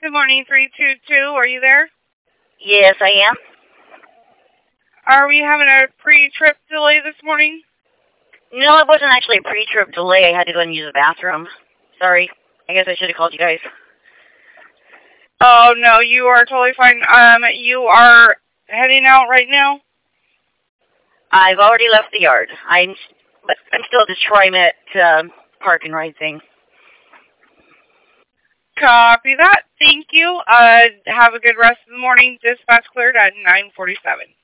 Good morning, 322. Are you there? Yes, I am. Are we having a pre-trip delay this morning? No, it wasn't actually a pre-trip delay. I had to go and use the bathroom. Sorry. I guess I should have called you guys. Oh, no, you are totally fine. You are heading out right now? I've already left the yard. I'm still at the TriMet park and ride thing. Copy that. Thank you. Have a good rest of the morning. Dispatch cleared at 9:47.